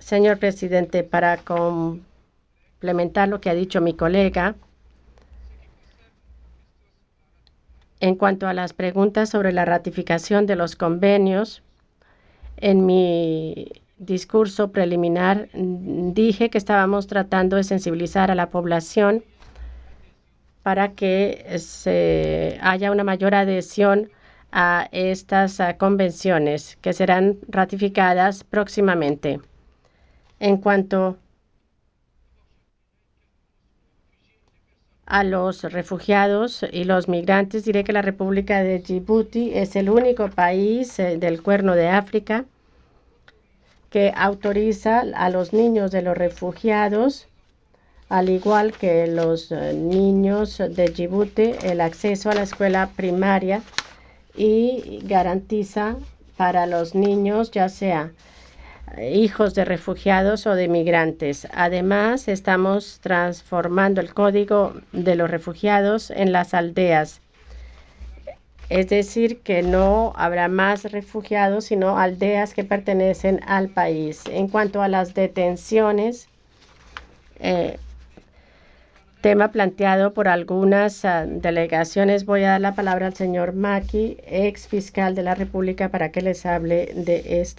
Señor presidente, para complementar lo que ha dicho mi colega, en cuanto a las preguntas sobre la ratificación de los convenios, en mi discurso preliminar dije que estábamos tratando de sensibilizar a la población para que haya una mayor adhesión a estas convenciones que serán ratificadas próximamente. En cuanto a los refugiados y los migrantes, diré que la República de Djibouti es el único país del Cuerno de África que autoriza a los niños de los refugiados, al igual que los niños de Djibouti, el acceso a la escuela primaria y garantiza para los niños, ya sea hijos de refugiados o de migrantes. Además, estamos transformando el código de los refugiados en las aldeas. Es decir, que no habrá más refugiados, sino aldeas que pertenecen al país. En cuanto a las detenciones, tema planteado por algunas delegaciones, voy a dar la palabra al señor Maki, ex fiscal de la República, para que les hable de este